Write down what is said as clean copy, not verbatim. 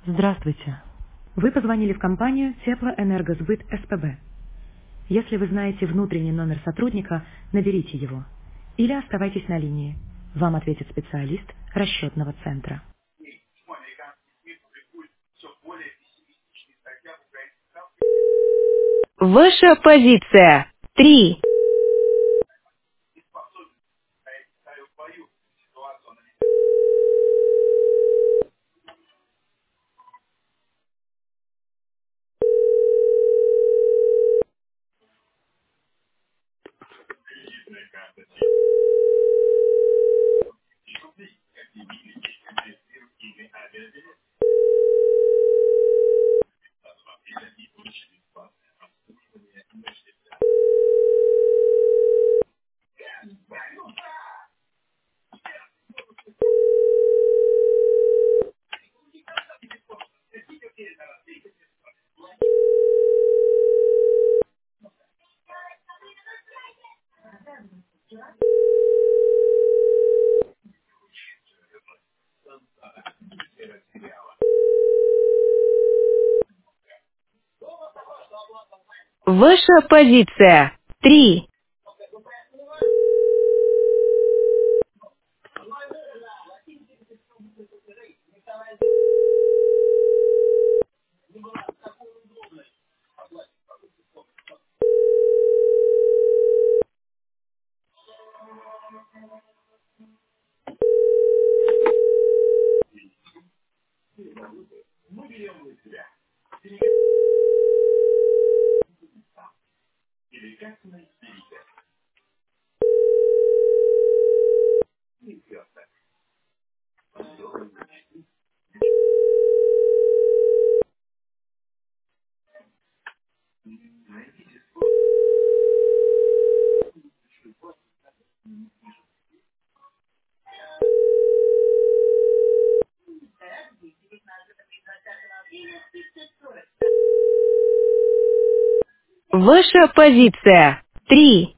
Здравствуйте. Вы позвонили в компанию Теплоэнергосбыт СПБ. Если вы знаете внутренний номер сотрудника, наберите его. Или оставайтесь на линии. Вам ответит специалист расчетного центра. Ваша позиция. 3. Ваша позиция. 3. Ваша позиция. 3.